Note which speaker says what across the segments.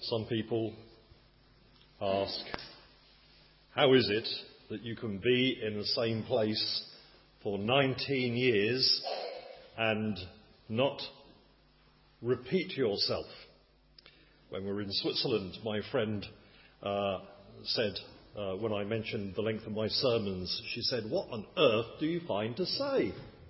Speaker 1: Some people ask, how is it that you can be in the same place for 19 years and not repeat yourself? When we were in Switzerland, my friend said, when I mentioned the length of my sermons, she said, "What on earth do you find to say?"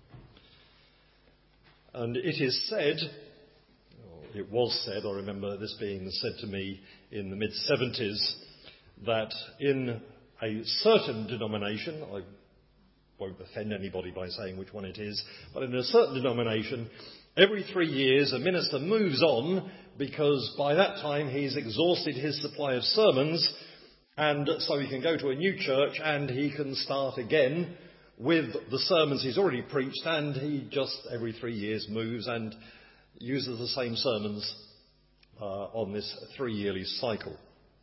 Speaker 1: And it is said, it was said, I remember this being said to me in the mid-70s, that in a certain denomination, I won't offend anybody by saying which one it is, but in a certain denomination, every 3 years a minister moves on because by that time he's exhausted his supply of sermons, and so he can go to a new church and he can start again with the sermons he's already preached, and he just every 3 years moves and uses the same sermons on this 3-yearly cycle.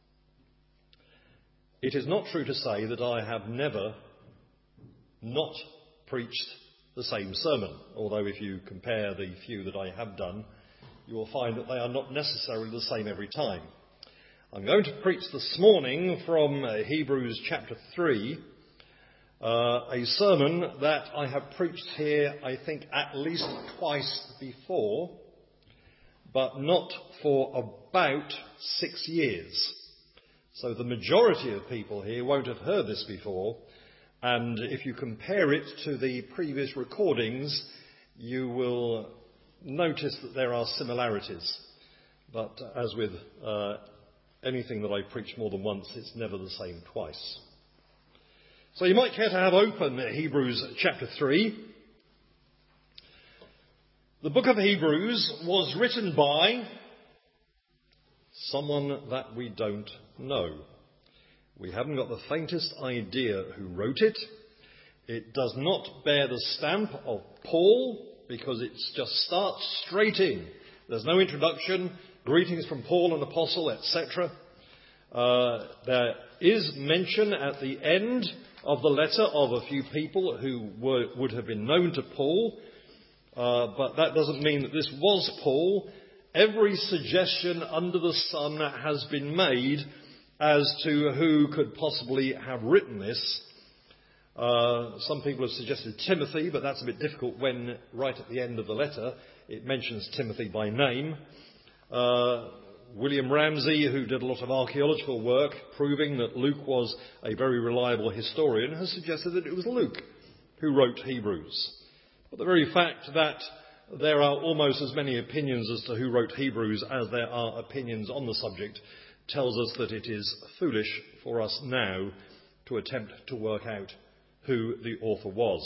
Speaker 1: It is not true to say that I have never not preached the same sermon, although if you compare the few that I have done, you will find that they are not necessarily the same every time. I'm going to preach this morning from Hebrews chapter 3, a sermon that I have preached here, I think, at least twice before, but not for about 6 years. So the majority of people here won't have heard this before, and if you compare it to the previous recordings, you will notice that there are similarities. But as with anything that I preach more than once, it's never the same twice. So you might care to have open Hebrews chapter 3. The book of Hebrews was written by someone that we don't know. We haven't got the faintest idea who wrote it. It does not bear the stamp of Paul because it just starts straight in. There's no introduction, greetings from Paul, an apostle, etc. There is mention at the end of the letter of a few people who would have been known to Paul, but that doesn't mean that this was Paul. Every suggestion under the sun has been made as to who could possibly have written this. Some people have suggested Timothy, but that's a bit difficult when right at the end of the letter it mentions Timothy by name. William Ramsey, who did a lot of archaeological work proving that Luke was a very reliable historian, has suggested that it was Luke who wrote Hebrews. But the very fact that there are almost as many opinions as to who wrote Hebrews as there are opinions on the subject tells us that it is foolish for us now to attempt to work out who the author was.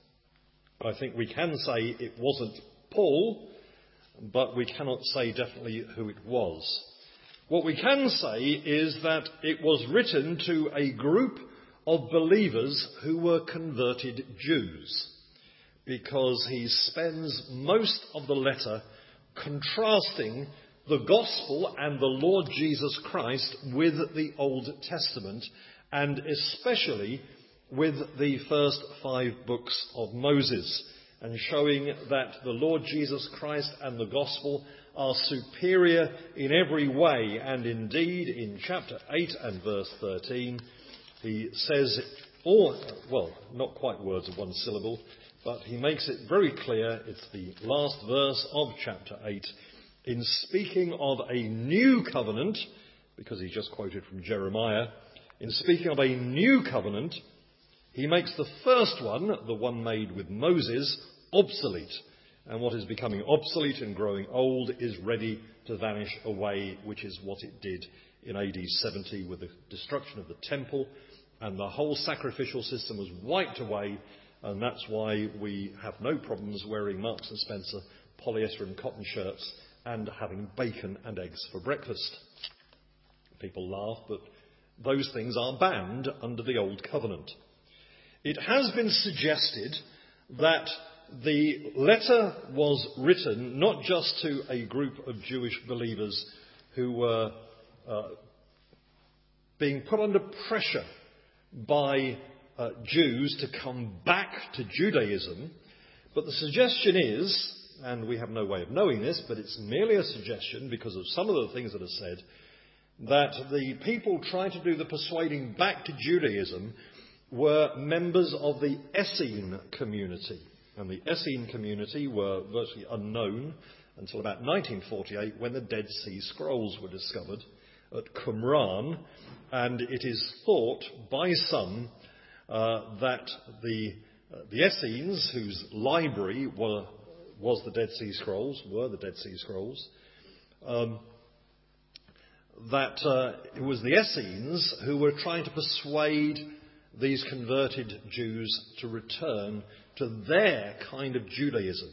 Speaker 1: I think we can say it wasn't Paul, but we cannot say definitely who it was. What we can say is that it was written to a group of believers who were converted Jews, because he spends most of the letter contrasting the gospel and the Lord Jesus Christ with the Old Testament, and especially with the first 5 books of Moses, and showing that the Lord Jesus Christ and the gospel are superior in every way. And indeed, in chapter 8 and verse 13, he says, not quite words of one syllable, but he makes it very clear, it's the last verse of chapter 8, in speaking of a new covenant, because he just quoted from Jeremiah, in speaking of a new covenant, he makes the first one, the one made with Moses, obsolete. And what is becoming obsolete and growing old is ready to vanish away, which is what it did in AD 70 with the destruction of the temple, and the whole sacrificial system was wiped away, and that's why we have no problems wearing Marks and Spencer polyester and cotton shirts and having bacon and eggs for breakfast. People laugh, but those things are banned under the Old Covenant. It has been suggested that the letter was written not just to a group of Jewish believers who were being put under pressure by Jews to come back to Judaism, but the suggestion is, and we have no way of knowing this, but it's merely a suggestion because of some of the things that are said, that the people trying to do the persuading back to Judaism were members of the Essene community. And the Essene community were virtually unknown until about 1948, when the Dead Sea Scrolls were discovered at Qumran. And it is thought by some that the Essenes, whose library was the Dead Sea Scrolls, that it was the Essenes who were trying to persuade these converted Jews to return to their kind of Judaism.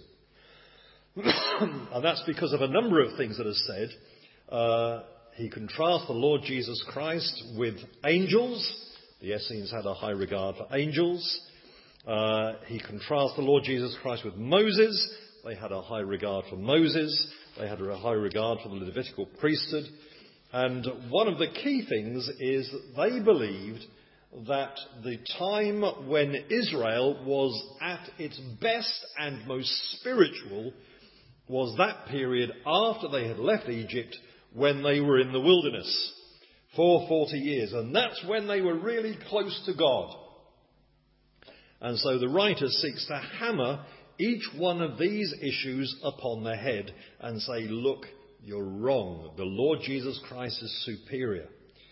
Speaker 1: And that's because of a number of things that are said. He contrasts the Lord Jesus Christ with angels. The Essenes had a high regard for angels. He contrasts the Lord Jesus Christ with Moses. They had a high regard for Moses. They had a high regard for the Levitical priesthood. And one of the key things is that they believed that the time when Israel was at its best and most spiritual was that period after they had left Egypt, when they were in the wilderness for 40 years. And that's when they were really close to God. And so the writer seeks to hammer each one of these issues upon the head and say, look, you're wrong. The Lord Jesus Christ is superior.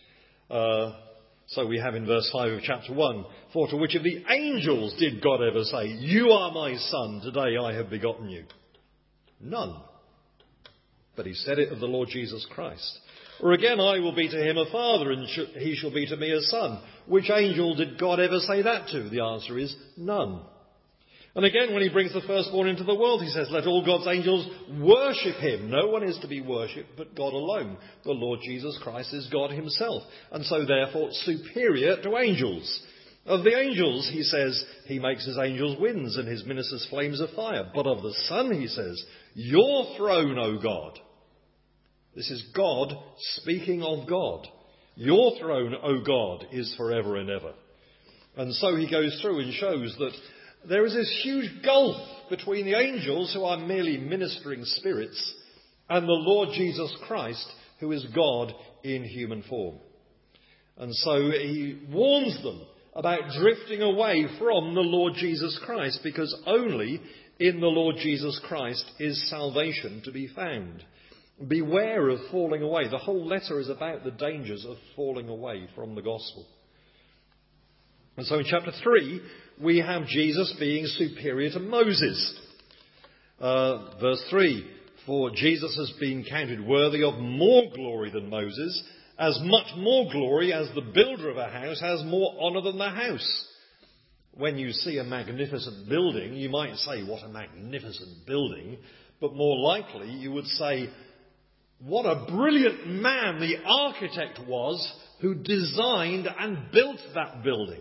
Speaker 1: So we have in verse 5 of chapter 1, for to which of the angels did God ever say, you are my son, today I have begotten you? None. But he said it of the Lord Jesus Christ. Or again, I will be to him a father, and he shall be to me a son. Which angel did God ever say that to? The answer is none. And again, when he brings the firstborn into the world, he says, let all God's angels worship him. No one is to be worshipped but God alone. The Lord Jesus Christ is God himself, and so therefore superior to angels. Of the angels, he says, he makes his angels winds and his ministers flames of fire. But of the Son, he says, your throne, O God. This is God speaking of God. Your throne, O God, is forever and ever. And so he goes through and shows that there is this huge gulf between the angels, who are merely ministering spirits, and the Lord Jesus Christ, who is God in human form. And so he warns them about drifting away from the Lord Jesus Christ, because only in the Lord Jesus Christ is salvation to be found. Beware of falling away. The whole letter is about the dangers of falling away from the gospel. And so in chapter 3, we have Jesus being superior to Moses. Verse 3, for Jesus has been counted worthy of more glory than Moses, as much more glory as the builder of a house has more honour than the house. When you see a magnificent building, you might say, what a magnificent building, but more likely you would say, what a brilliant man the architect was who designed and built that building.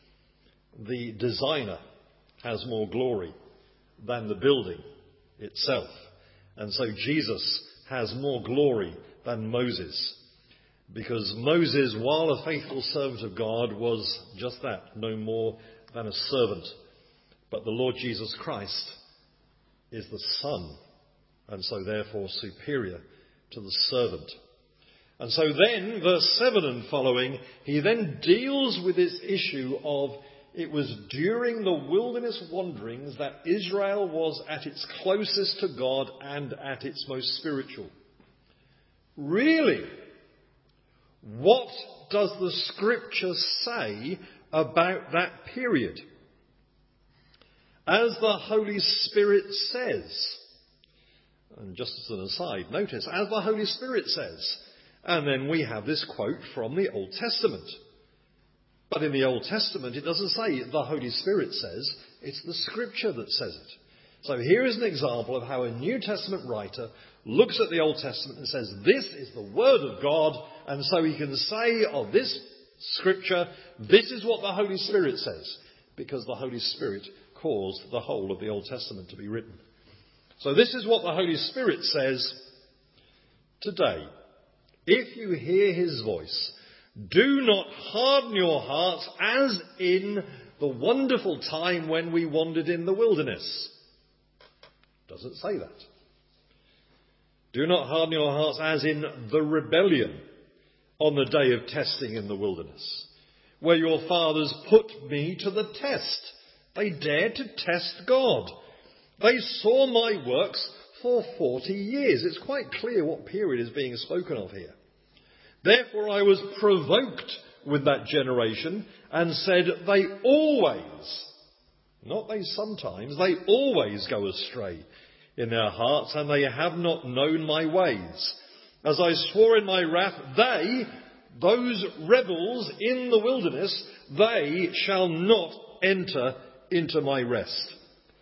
Speaker 1: The designer has more glory than the building itself. And so Jesus has more glory than Moses. Because Moses, while a faithful servant of God, was just that, no more than a servant. But the Lord Jesus Christ is the Son, and so therefore superior to the servant. And so then, verse 7 and following, he then deals with this issue of it was during the wilderness wanderings that Israel was at its closest to God and at its most spiritual. Really? What does the Scripture say about that period? As the Holy Spirit says, and just as an aside, notice, as the Holy Spirit says, and then we have this quote from the Old Testament. But in the Old Testament, it doesn't say the Holy Spirit says, it's the Scripture that says it. So here is an example of how a New Testament writer looks at the Old Testament and says, this is the Word of God, and so he can say of this Scripture, this is what the Holy Spirit says, because the Holy Spirit caused the whole of the Old Testament to be written. So this is what the Holy Spirit says today. If you hear his voice, do not harden your hearts as in the wonderful time when we wandered in the wilderness. Doesn't say that. Do not harden your hearts as in the rebellion. on the day of testing in the wilderness, where your fathers put me to the test. They dared to test God. They saw my works for 40 years. It's quite clear what period is being spoken of here. Therefore I was provoked with that generation and said, they always, not they sometimes, they always go astray in their hearts, and they have not known my ways. As I swore in my wrath, they, those rebels in the wilderness, they shall not enter into my rest.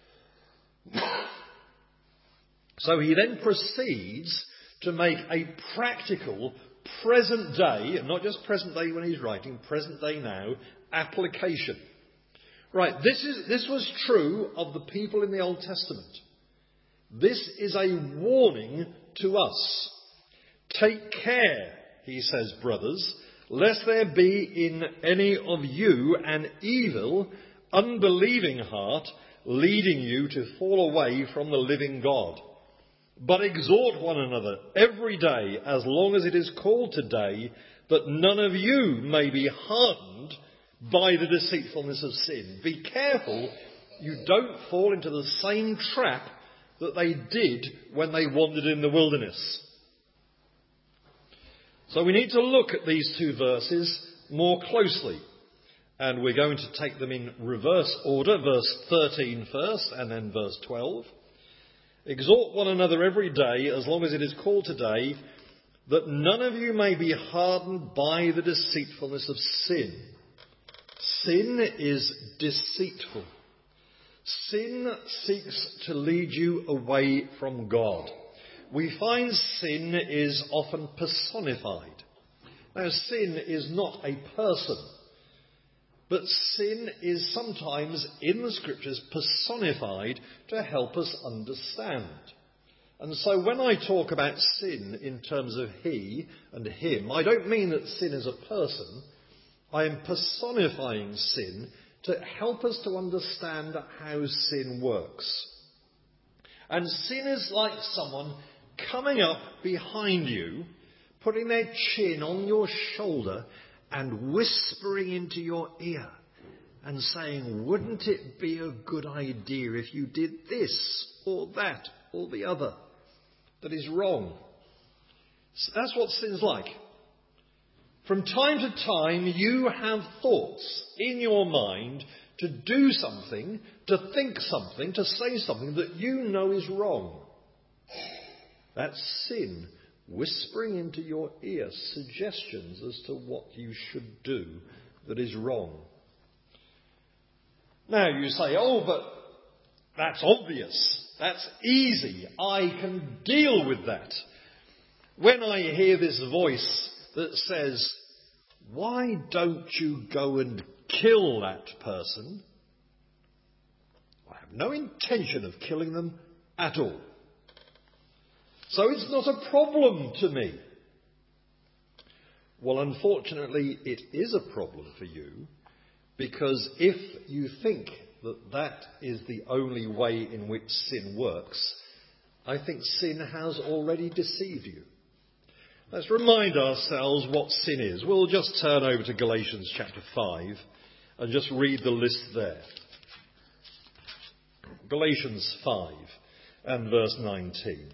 Speaker 1: So he then proceeds to make a practical, present day, and not just present day when he's writing, present day now, application. Right, this was true of the people in the Old Testament. This is a warning to us. Take care, he says, brothers, lest there be in any of you an evil, unbelieving heart, leading you to fall away from the living God. But exhort one another every day, as long as it is called today, that none of you may be hardened by the deceitfulness of sin. Be careful you don't fall into the same trap that they did when they wandered in the wilderness. So we need to look at these two verses more closely. And we're going to take them in reverse order. Verse 13 first, and then verse 12. Exhort one another every day, as long as it is called today, that none of you may be hardened by the deceitfulness of sin. Sin is deceitful. Sin seeks to lead you away from God. We find sin is often personified. Now, sin is not a person, but sin is sometimes in the Scriptures personified to help us understand. And so when I talk about sin in terms of he and him, I don't mean that sin is a person. I am personifying sin to help us to understand how sin works. And sin is like someone coming up behind you, putting their chin on your shoulder and whispering into your ear and saying, wouldn't it be a good idea if you did this or that or the other that is wrong? So that's what sin's like. From time to time, you have thoughts in your mind to do something, to think something, to say something that you know is wrong. That's sin whispering into your ear suggestions as to what you should do that is wrong. Now you say, oh, but that's obvious. That's easy. I can deal with that. When I hear this voice that says, why don't you go and kill that person? I have no intention of killing them at all. So it's not a problem to me. Well, unfortunately, it is a problem for you, because if you think that that is the only way in which sin works, I think sin has already deceived you. Let's remind ourselves what sin is. We'll just turn over to Galatians chapter 5 and just read the list there. Galatians 5 and verse 19.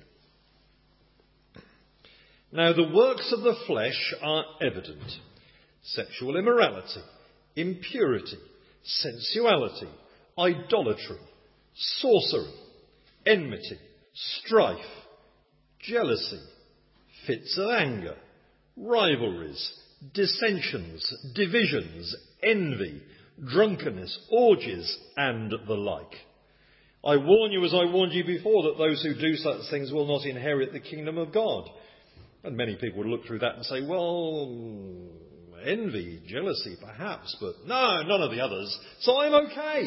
Speaker 1: Now the works of the flesh are evident: sexual immorality, impurity, sensuality, idolatry, sorcery, enmity, strife, jealousy, fits of anger, rivalries, dissensions, divisions, envy, drunkenness, orgies, and the like. I warn you, as I warned you before, that those who do such things will not inherit the kingdom of God. And many people would look through that and say, well, envy, jealousy, perhaps, but no, none of the others, so I'm okay.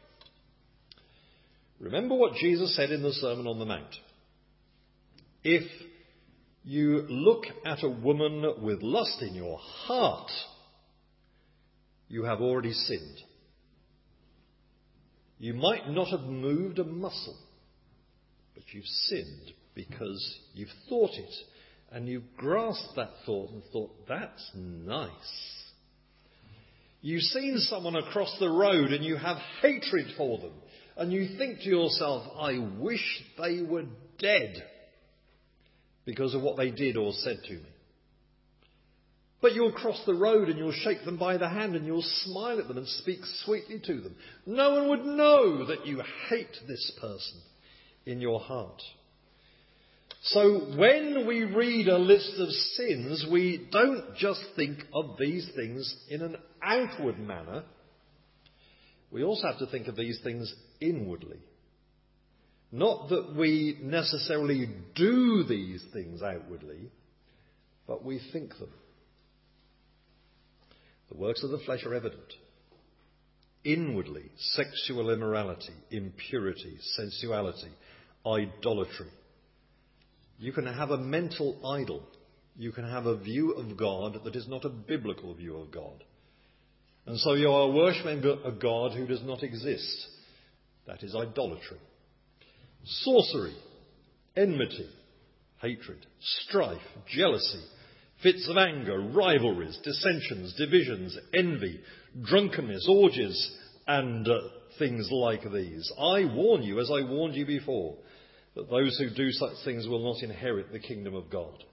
Speaker 1: Remember what Jesus said in the Sermon on the Mount. If you look at a woman with lust in your heart, you have already sinned. You might not have moved a muscle, but you've sinned because you've thought it and you grasped that thought and thought, that's nice. You've seen someone across the road and you have hatred for them, and you think to yourself, I wish they were dead because of what they did or said to me. But you'll cross the road and you'll shake them by the hand and you'll smile at them and speak sweetly to them. No one would know that you hate this person in your heart. So when we read a list of sins, we don't just think of these things in an outward manner. We also have to think of these things inwardly. Not that we necessarily do these things outwardly, but we think them. The works of the flesh are evident. Inwardly, sexual immorality, impurity, sensuality, idolatry. You can have a mental idol. You can have a view of God that is not a biblical view of God. And so you are worshipping a God who does not exist. That is idolatry. Sorcery, enmity, hatred, strife, jealousy, fits of anger, rivalries, dissensions, divisions, envy, drunkenness, orgies, and things like these. I warn you, as I warned you before, that those who do such things will not inherit the kingdom of God.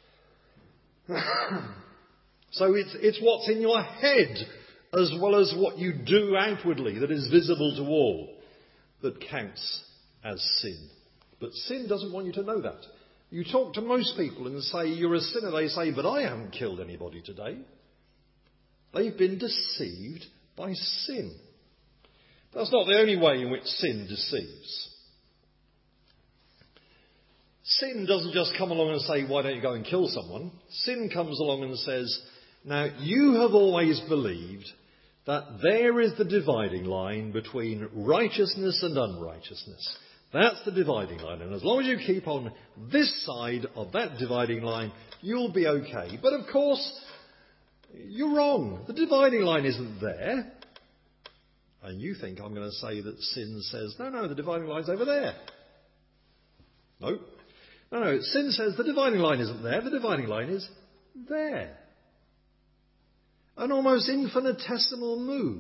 Speaker 1: So it's what's in your head as well as what you do outwardly that is visible to all that counts as sin. But sin doesn't want you to know that. You talk to most people and say you're a sinner, they say, but I haven't killed anybody today. They've been deceived by sin. That's not the only way in which sin deceives. Sin doesn't just come along and say, why don't you go and kill someone? Sin comes along and says, now you have always believed that there is the dividing line between righteousness and unrighteousness. That's the dividing line. And as long as you keep on this side of that dividing line, you'll be okay. But of course, you're wrong. The dividing line isn't there. And you think I'm going to say that sin says, no, the dividing line's over there. No. No, sin says the dividing line isn't there. The dividing line is there. An almost infinitesimal move.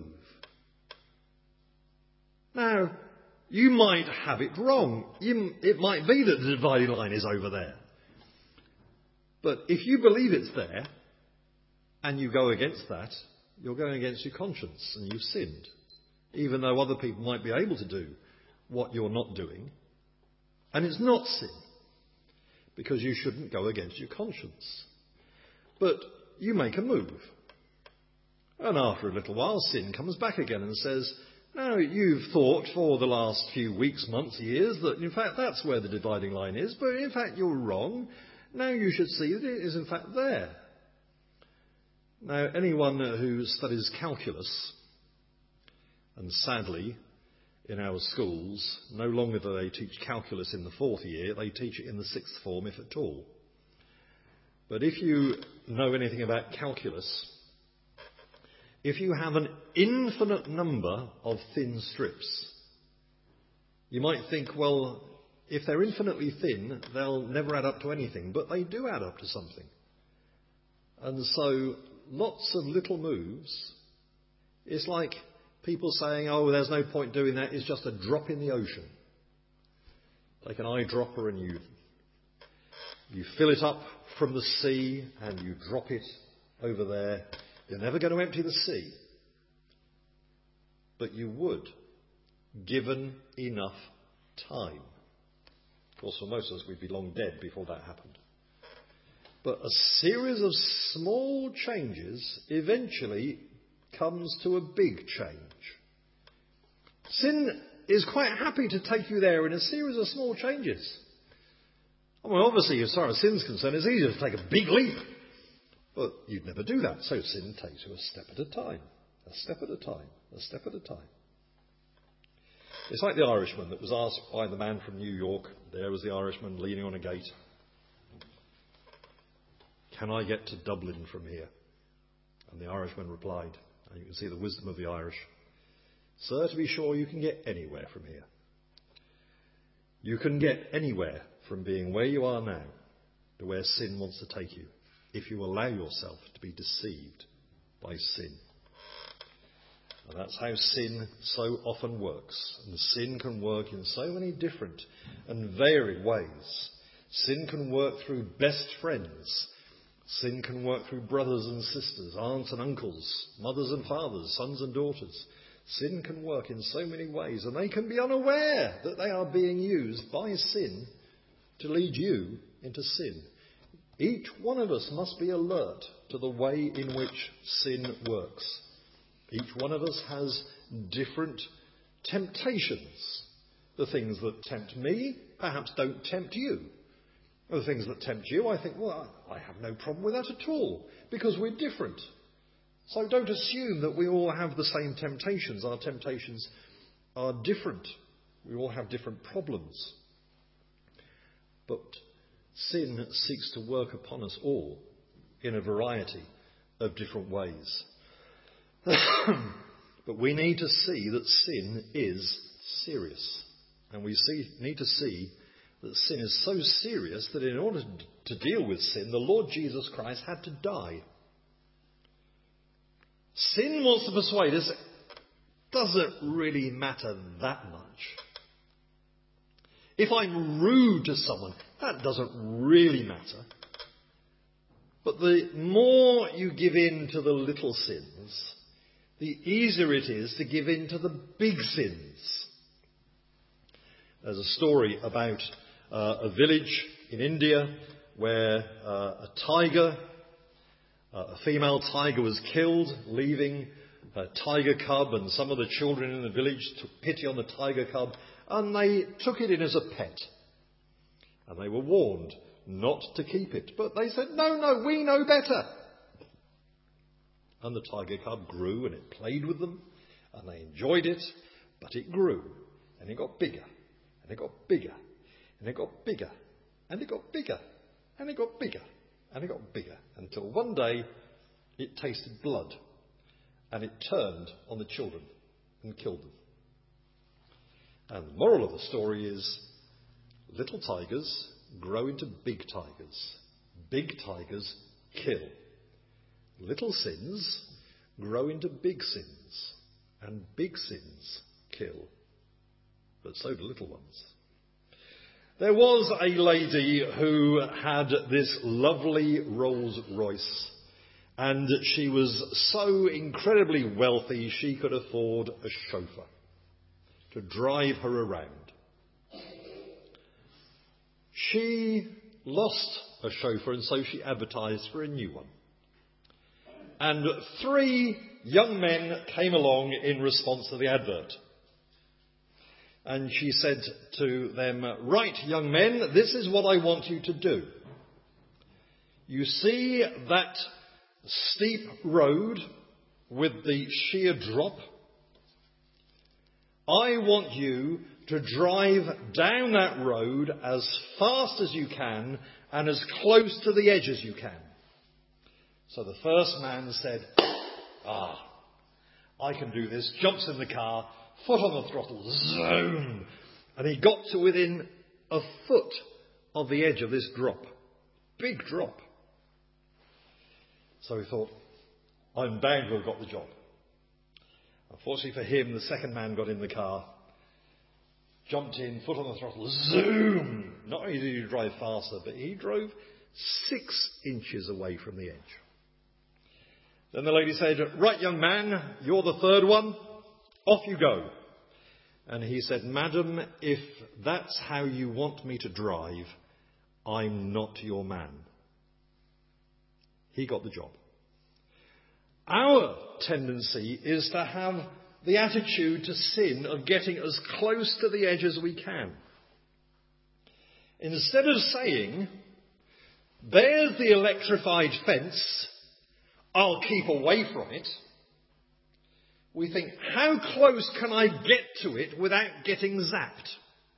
Speaker 1: Now, you might have it wrong. It might be that the dividing line is over there. But if you believe it's there, and you go against that, you're going against your conscience, and you've sinned. Even though other people might be able to do what you're not doing. And it's not sin. Because you shouldn't go against your conscience. But you make a move. And after a little while, sin comes back again and says, now, you've thought for the last few weeks, months, years that in fact that's where the dividing line is, but in fact you're wrong. Now you should see that it is in fact there. Now, anyone who studies calculus, and sadly, in our schools, no longer do they teach calculus in the fourth year, they teach it in the sixth form, if at all. But if you know anything about calculus, if you have an infinite number of thin strips, you might think, well, if they're infinitely thin, they'll never add up to anything, but they do add up to something. And so, lots of little moves, it's like people saying, oh, there's no point doing that, it's just a drop in the ocean. Take an eyedropper and you fill it up from the sea and you drop it over there. You're never going to empty the sea. But you would, given enough time. Of course, for most of us, we'd be long dead before that happened. But a series of small changes eventually comes to a big change. Sin is quite happy to take you there in a series of small changes. I mean, obviously, as far as sin's concerned, it's easier to take a big leap. But you'd never do that. So sin takes you a step at a time. A step at a time. A step at a time. It's like the Irishman that was asked by the man from New York. There was the Irishman leaning on a gate. Can I get to Dublin from here? And the Irishman replied, and you can see the wisdom of the Irish, Sir, to be sure, you can get anywhere from here. You can get anywhere from being where you are now to where sin wants to take you if you allow yourself to be deceived by sin. And that's how sin so often works. And sin can work in so many different and varied ways. Sin can work through best friends. Sin can work through brothers and sisters, aunts and uncles, mothers and fathers, sons and daughters. Sin can work in so many ways, and they can be unaware that they are being used by sin to lead you into sin. Each one of us must be alert to the way in which sin works. Each one of us has different temptations. The things that tempt me perhaps don't tempt you. The things that tempt you, I think, well, I have no problem with that at all, because we're different. So don't assume that we all have the same temptations. Our temptations are different. We all have different problems. But sin seeks to work upon us all in a variety of different ways. But we need to see that sin is serious. And we need to see that sin is so serious that in order to deal with sin, the Lord Jesus Christ had to die. Sin wants to persuade us it doesn't really matter that much. If I'm rude to someone, that doesn't really matter. But the more you give in to the little sins, the easier it is to give in to the big sins. There's a story about a village in India where a female tiger was killed, leaving her tiger cub, and some of the children in the village took pity on the tiger cub and they took it in as a pet. And they were warned not to keep it. But they said, no, we know better. And the tiger cub grew and it played with them and they enjoyed it, but it grew and it got bigger and it got bigger and it got bigger and it got bigger and it got bigger and it got bigger until one day it tasted blood and it turned on the children and killed them. And the moral of the story is little tigers grow into big tigers. Big tigers kill. Little sins grow into big sins, and big sins kill. But so do little ones. There was a lady who had this lovely Rolls Royce, and she was so incredibly wealthy she could afford a chauffeur to drive her around. She lost a chauffeur, and so she advertised for a new one. And 3 young men came along in response to the advert. And she said to them, "Right, young men, this is what I want you to do. You see that steep road with the sheer drop? I want you to drive down that road as fast as you can and as close to the edge as you can." So the first man said, I can do this, jumps in the car, foot on the throttle, zoom, and he got to within a foot of the edge of this drop. Big drop. So he thought, I'm bound to have got the job. Unfortunately for him, the second man got in the car, jumped in, foot on the throttle, zoom. Not only did he drive faster, but he drove 6 inches away from the edge. Then the lady said, "Right, young man, you're the third one. Off you go." And he said, "Madam, if that's how you want me to drive, I'm not your man." He got the job. Our tendency is to have the attitude to sin of getting as close to the edge as we can. Instead of saying, "There's the electrified fence, I'll keep away from it," we think, how close can I get to it without getting zapped?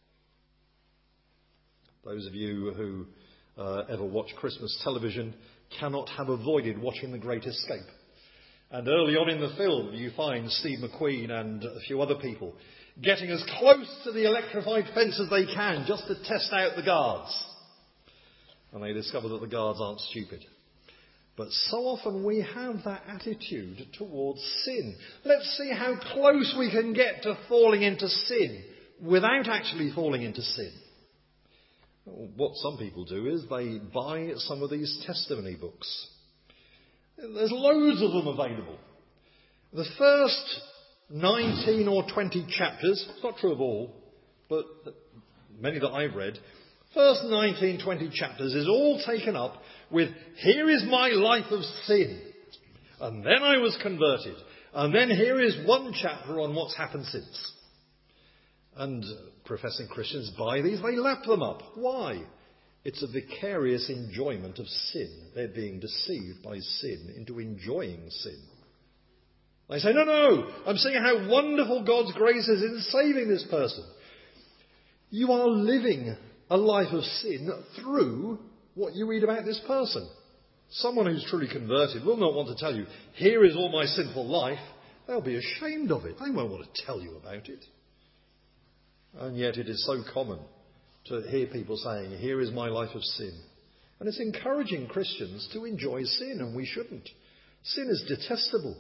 Speaker 1: Those of you who ever watch Christmas television cannot have avoided watching The Great Escape. And early on in the film, you find Steve McQueen and a few other people getting as close to the electrified fence as they can just to test out the guards. and they discover that the guards aren't stupid. But so often we have that attitude towards sin. Let's see how close we can get to falling into sin without actually falling into sin. What some people do is they buy some of these testimony books. There's loads of them available. The first 19 or 20 chapters, it's not true of all, but many that I've read, first 19, 20 chapters is all taken up with, here is my life of sin, and then I was converted, and then here is one chapter on what's happened since. And professing Christians buy these, they lap them up. Why? It's a vicarious enjoyment of sin. They're being deceived by sin into enjoying sin. They say, no, I'm seeing how wonderful God's grace is in saving this person. You are living a life of sin through what you read about this person. Someone who's truly converted will not want to tell you, here is all my sinful life. They'll be ashamed of it. They won't want to tell you about it. And yet it is so common to hear people saying, here is my life of sin. And it's encouraging Christians to enjoy sin, and we shouldn't. Sin is detestable.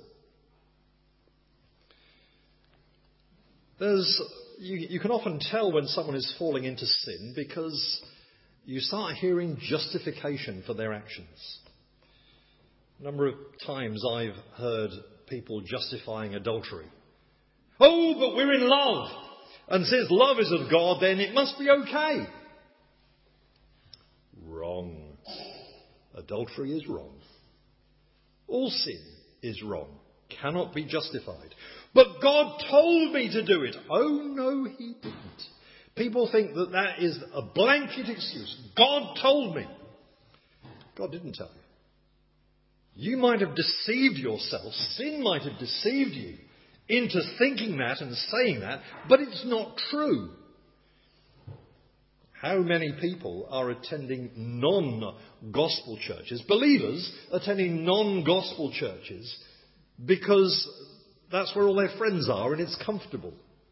Speaker 1: You can often tell when someone is falling into sin because you start hearing justification for their actions. A number of times I've heard people justifying adultery. Oh, but we're in love. And since love is of God, then it must be okay. Wrong. Adultery is wrong. All sin is wrong. Cannot be justified. But God told me to do it. Oh, no, he didn't. People think that that is a blanket excuse. God told me. God didn't tell you. You might have deceived yourself. Sin might have deceived you into thinking that and saying that, but it's not true. How many people are attending non-gospel churches, believers attending non-gospel churches, because that's where all their friends are and it's comfortable.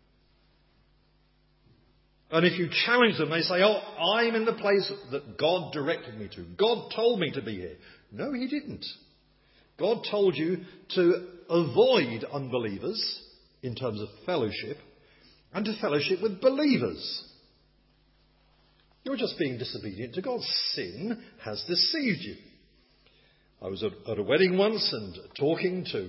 Speaker 1: And if you challenge them, they say, oh, I'm in the place that God directed me to. God told me to be here. No, he didn't. God told you to avoid unbelievers in terms of fellowship and to fellowship with believers. You're just being disobedient to God. Sin has deceived you. I was at a wedding once and talking to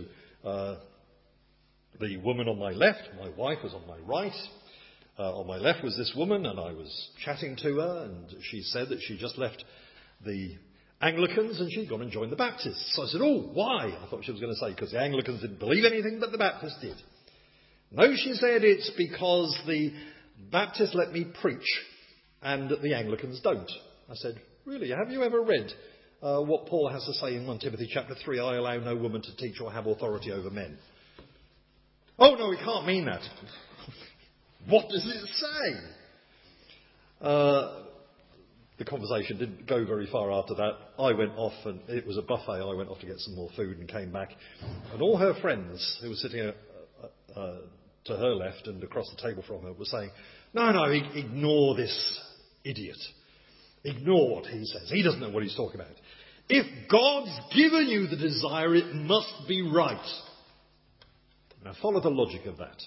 Speaker 1: the woman on my left. My wife was on my right. On my left was this woman, and I was chatting to her, and she said that she just left the Anglicans and she'd gone and joined the Baptists. So I said, oh, why? I thought she was going to say because the Anglicans didn't believe anything, but the Baptists did. No, she said, it's because the Baptists let me preach and the Anglicans don't. I said, really? Have you ever read what Paul has to say in 1 Timothy chapter 3, I allow no woman to teach or have authority over men? Oh, no, it can't mean that. What does it say? The conversation didn't go very far after that. I went off, and it was a buffet. I went off to get some more food and came back. And all her friends who were sitting to her left and across the table from her were saying, no, ignore this idiot. Ignore what he says. He doesn't know what he's talking about. If God's given you the desire, it must be right. Now follow the logic of that.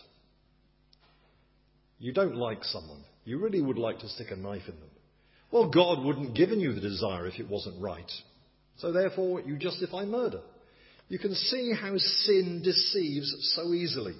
Speaker 1: You don't like someone. You really would like to stick a knife in them. Well, God wouldn't have given you the desire if it wasn't right. So therefore, you justify murder. You can see how sin deceives so easily.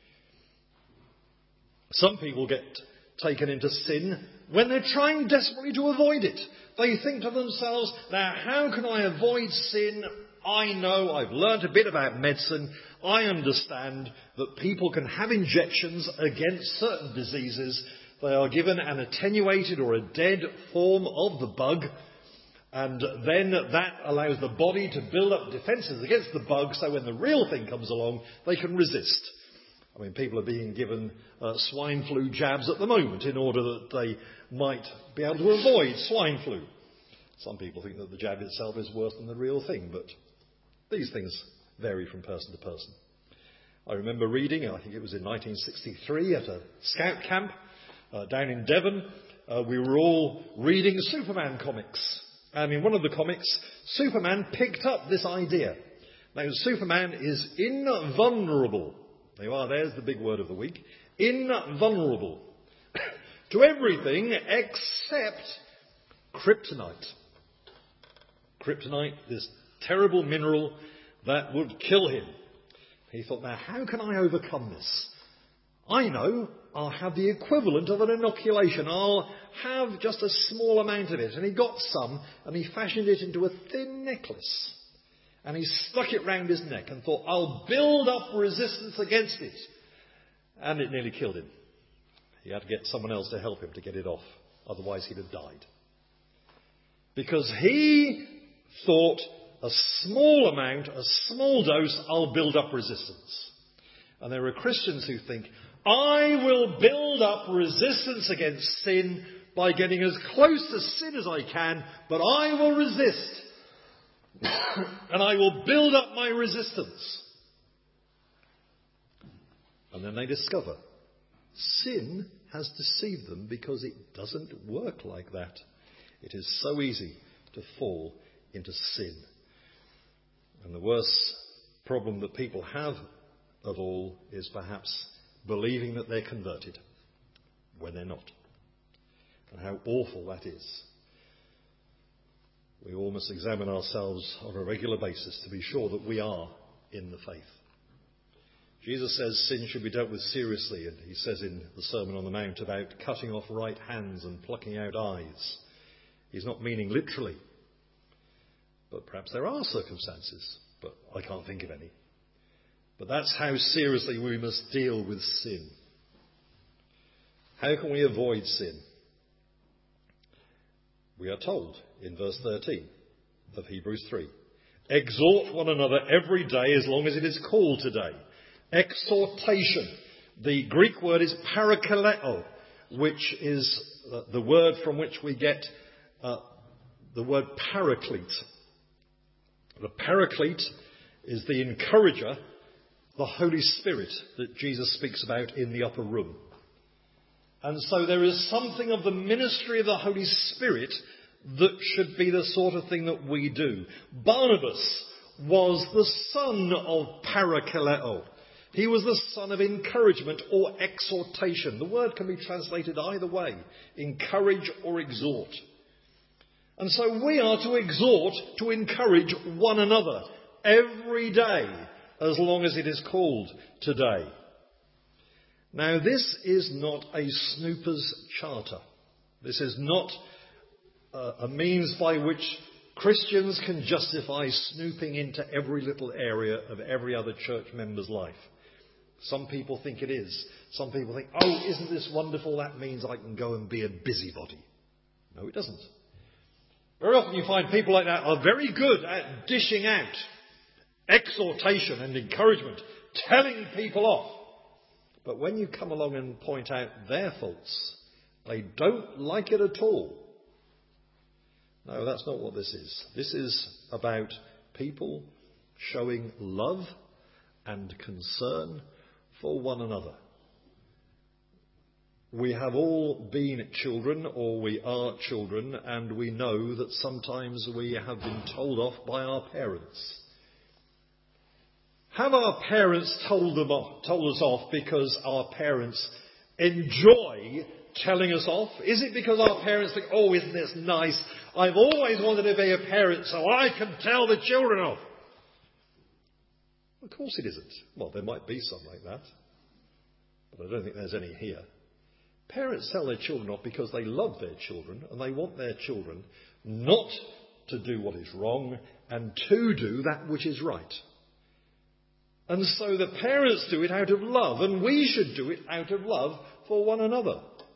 Speaker 1: Some people get taken into sin when they're trying desperately to avoid it. They think to themselves, now how can I avoid sin? I know, I've learnt a bit about medicine. I understand that people can have injections against certain diseases. They are given an attenuated or a dead form of the bug, and then that allows the body to build up defences against the bug, so when the real thing comes along, they can resist. I mean, people are being given swine flu jabs at the moment in order that they might be able to avoid swine flu. Some people think that the jab itself is worse than the real thing, but these things vary from person to person. I remember reading, I think it was in 1963 at a scout camp down in Devon, we were all reading Superman comics. And in one of the comics, Superman picked up this idea. Now, Superman is invulnerable. There you are, there's the big word of the week. Invulnerable to everything except kryptonite. Kryptonite, this terrible mineral that would kill him. He thought, now how can I overcome this? I know, I'll have the equivalent of an inoculation. I'll have just a small amount of it. And he got some, and he fashioned it into a thin necklace. And he stuck it round his neck and thought, I'll build up resistance against it. And it nearly killed him. He had to get someone else to help him to get it off. Otherwise he'd have died. Because he thought, a small amount, a small dose, I'll build up resistance. And there are Christians who think, I will build up resistance against sin by getting as close to sin as I can, but I will resist. And I will build up my resistance. And then they discover sin has deceived them because it doesn't work like that. It is so easy to fall into sin. And the worst problem that people have of all is perhaps believing that they're converted when they're not. And how awful that is. We all must examine ourselves on a regular basis to be sure that we are in the faith. Jesus says sin should be dealt with seriously, and he says in the Sermon on the Mount about cutting off right hands and plucking out eyes. He's not meaning literally, but perhaps there are circumstances, but I can't think of any. But that's how seriously we must deal with sin. How can we avoid sin? We are told in verse 13 of Hebrews 3, exhort one another every day as long as it is called today. Exhortation. The Greek word is parakaleo, which is the word from which we get the word paraclete. The paraclete is the encourager, the Holy Spirit that Jesus speaks about in the upper room. And so there is something of the ministry of the Holy Spirit that should be the sort of thing that we do. Barnabas was the son of parakaleo. He was the son of encouragement or exhortation. The word can be translated either way, encourage or exhort. And so we are to exhort, to encourage one another every day, as long as it is called today. Now, this is not a snooper's charter. This is not a means by which Christians can justify snooping into every little area of every other church member's life. Some people think it is. Some people think, oh, isn't this wonderful? That means I can go and be a busybody. No, it doesn't. Very often you find people like that are very good at dishing out exhortation and encouragement, telling people off. But when you come along and point out their faults, they don't like it at all. No, that's not what this is. This is about people showing love and concern for one another. We have all been children, or we are children, and we know that sometimes we have been told off by our parents. Have our parents told us off because our parents enjoy telling us off? Is it because our parents think, oh, isn't this nice? I've always wanted to be a parent so I can tell the children off. Of course it isn't. Well, there might be some like that, but I don't think there's any here. Parents tell their children off because they love their children and they want their children not to do what is wrong and to do that which is right. And so the parents do it out of love, and we should do it out of love for one another.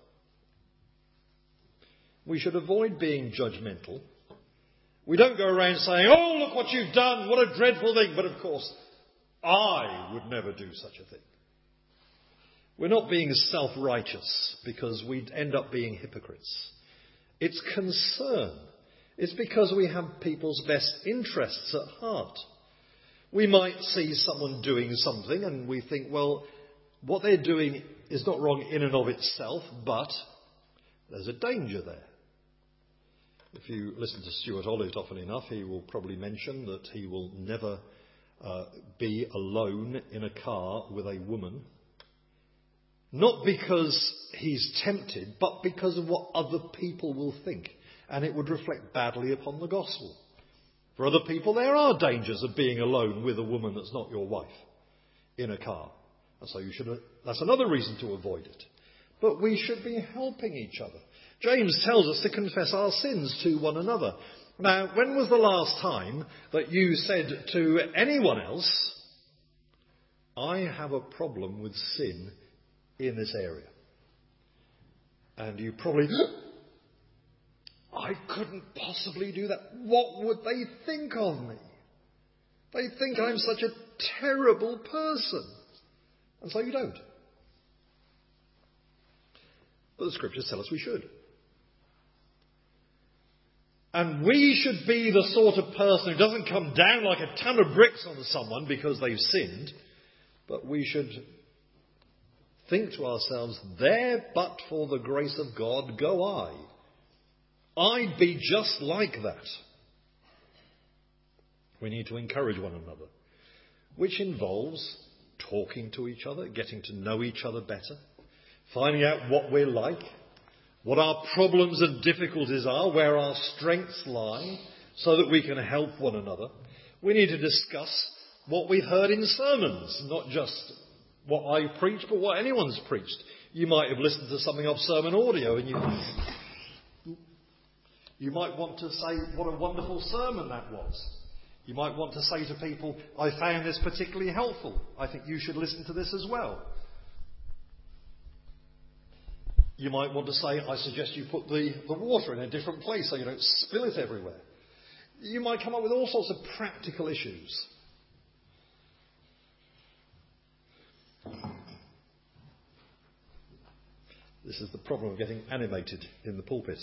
Speaker 1: We should avoid being judgmental. We don't go around saying, oh, look what you've done, what a dreadful thing. But of course, I would never do such a thing. We're not being self-righteous because we'd end up being hypocrites. It's concern. It's because we have people's best interests at heart. We might see someone doing something and we think, well, what they're doing is not wrong in and of itself, but there's a danger there. If you listen to Stuart Ollett often enough, he will probably mention that he will never be alone in a car with a woman. Not because he's tempted, but because of what other people will think. And it would reflect badly upon the gospel. For other people, there are dangers of being alone with a woman that's not your wife in a car. And so that's another reason to avoid it. But we should be helping each other. James tells us to confess our sins to one another. Now, when was the last time that you said to anyone else, I have a problem with sin in this area? And you probably, I couldn't possibly do that. What would they think of me? They think I'm such a terrible person. And so you don't. But the scriptures tell us we should. And we should be the sort of person who doesn't come down like a ton of bricks on someone because they've sinned. But we should think to ourselves, there but for the grace of God go I. I'd be just like that. We need to encourage one another, which involves talking to each other, getting to know each other better, finding out what we're like, what our problems and difficulties are, where our strengths lie, so that we can help one another. We need to discuss what we've heard in sermons, not just what I preach, but what anyone's preached. You might have listened to something off sermon audio and you might want to say what a wonderful sermon that was. You might want to say to people, I found this particularly helpful. I think you should listen to this as well. You might want to say, I suggest you put the water in a different place so you don't spill it everywhere. You might come up with all sorts of practical issues. This is the problem of getting animated in the pulpit.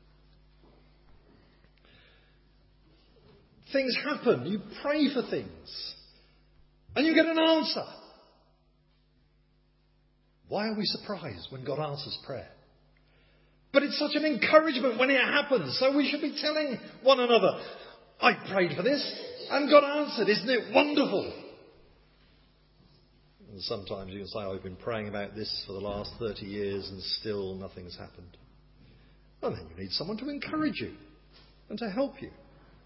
Speaker 1: Things happen. You pray for things. And you get an answer. Why are we surprised when God answers prayer? But it's such an encouragement when it happens. So we should be telling one another, I prayed for this and God answered. Isn't it wonderful? And sometimes you can say, I've been praying about this for the last 30 years and still nothing's happened. Well, then you need someone to encourage you and to help you.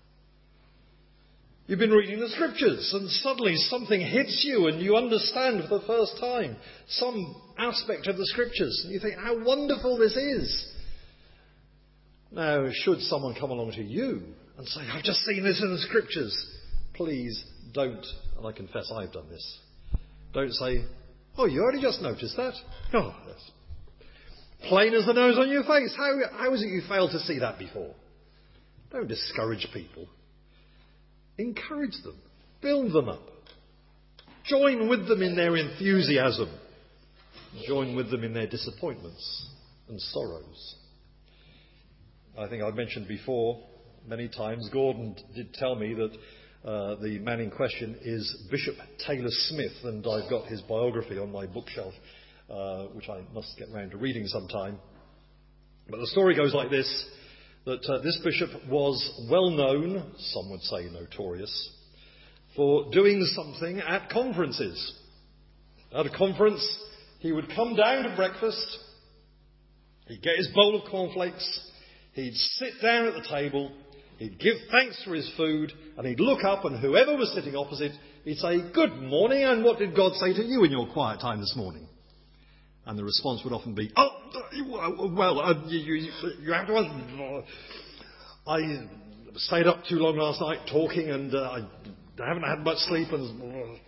Speaker 1: You've been reading the scriptures and suddenly something hits you and you understand for the first time some aspect of the scriptures. And you think, how wonderful this is. Now, should someone come along to you and say, I've just seen this in the scriptures, please don't, and I confess I've done this, don't say, oh, you already just noticed that? Oh, that's plain as the nose on your face. How is it you failed to see that before? Don't discourage people. Encourage them. Build them up. Join with them in their enthusiasm. Join with them in their disappointments and sorrows. I think I've mentioned before many times, Gordon did tell me that the man in question is Bishop Taylor Smith, and I've got his biography on my bookshelf, which I must get round to reading sometime. But the story goes like this. That this bishop was well known, some would say notorious, for doing something at conferences. At a conference, he would come down to breakfast, he'd get his bowl of cornflakes, he'd sit down at the table, he'd give thanks for his food, and he'd look up, and whoever was sitting opposite, he'd say, good morning, and what did God say to you in your quiet time this morning? And the response would often be, oh, well, you have to... I stayed up too long last night talking and I haven't had much sleep and...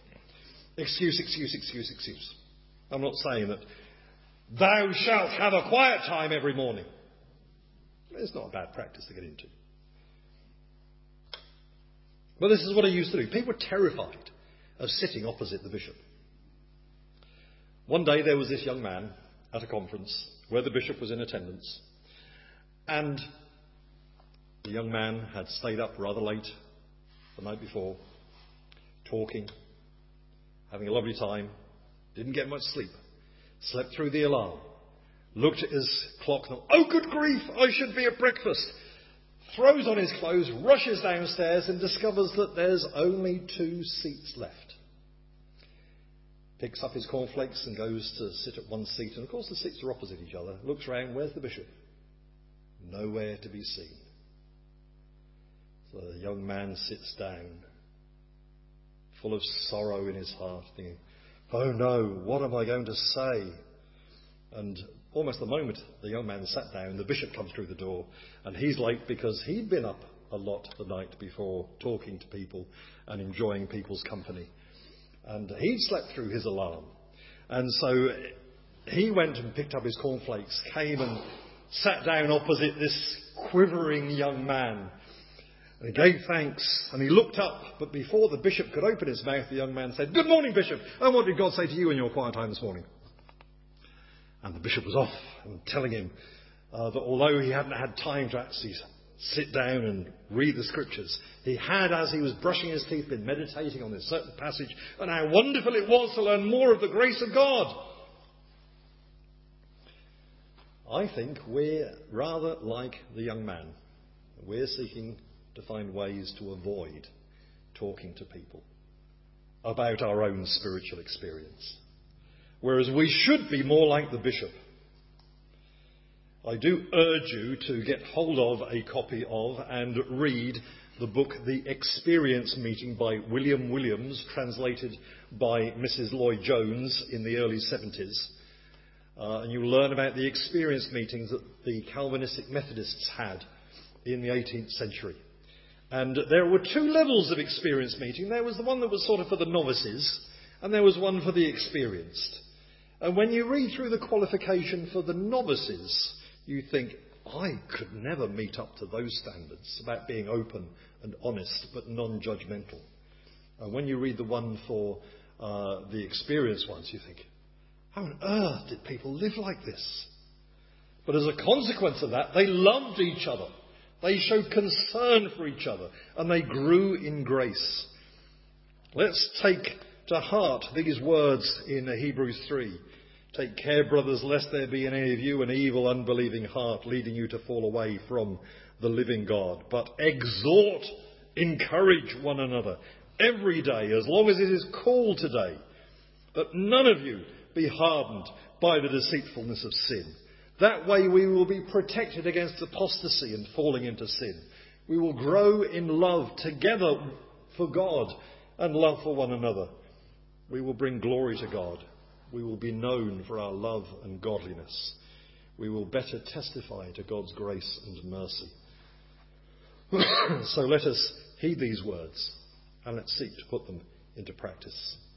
Speaker 1: Excuse. I'm not saying that thou shalt have a quiet time every morning. It's not a bad practice to get into. But this is what I used to do. People were terrified of sitting opposite the bishop. One day there was this young man at a conference where the bishop was in attendance, and the young man had stayed up rather late the night before, talking, having a lovely time, didn't get much sleep, slept through the alarm, looked at his clock and thought, oh good grief, I should be at breakfast. throws on his clothes, rushes downstairs and discovers that there's only 2 seats left. Picks up his cornflakes and goes to sit at one seat, and of course the seats are opposite each other. Looks round, where's the bishop? Nowhere to be seen. So the young man sits down, full of sorrow in his heart, thinking, oh no, what am I going to say? And almost the moment the young man sat down, the bishop comes through the door, and he's late because he'd been up a lot the night before, talking to people and enjoying people's company. And he'd slept through his alarm. And so he went and picked up his cornflakes, came and sat down opposite this quivering young man. And he gave thanks, and he looked up, but before the bishop could open his mouth, the young man said, "Good morning, Bishop, and what did God say to you in your quiet time this morning?" And the bishop was off and telling him that although he hadn't had time to actually sit down and read the scriptures, he had, as he was brushing his teeth, been meditating on this certain passage, and how wonderful it was to learn more of the grace of God. I think we're rather like the young man. We're seeking to find ways to avoid talking to people about our own spiritual experience, whereas we should be more like the bishop. I do urge you to get hold of a copy of and read the book The Experience Meeting by William Williams, translated by Mrs. Lloyd-Jones in the early 70s. And you'll learn about the experience meetings that the Calvinistic Methodists had in the 18th century. And there were 2 levels of experience meeting. There was the one that was sort of for the novices, and there was one for the experienced. And when you read through the qualification for the novices, you think, I could never meet up to those standards about being open and honest but non-judgmental. And when you read the one for the experienced ones, you think, how on earth did people live like this? But as a consequence of that, they loved each other. They showed concern for each other, and they grew in grace. Let's take to heart these words in Hebrews 3. Take care, brothers, lest there be in any of you an evil, unbelieving heart leading you to fall away from the living God. But exhort, encourage one another every day, as long as it is called today, that none of you be hardened by the deceitfulness of sin. That way we will be protected against apostasy and falling into sin. We will grow in love together for God and love for one another. We will bring glory to God. We will be known for our love and godliness. We will better testify to God's grace and mercy. So let us heed these words and let's seek to put them into practice.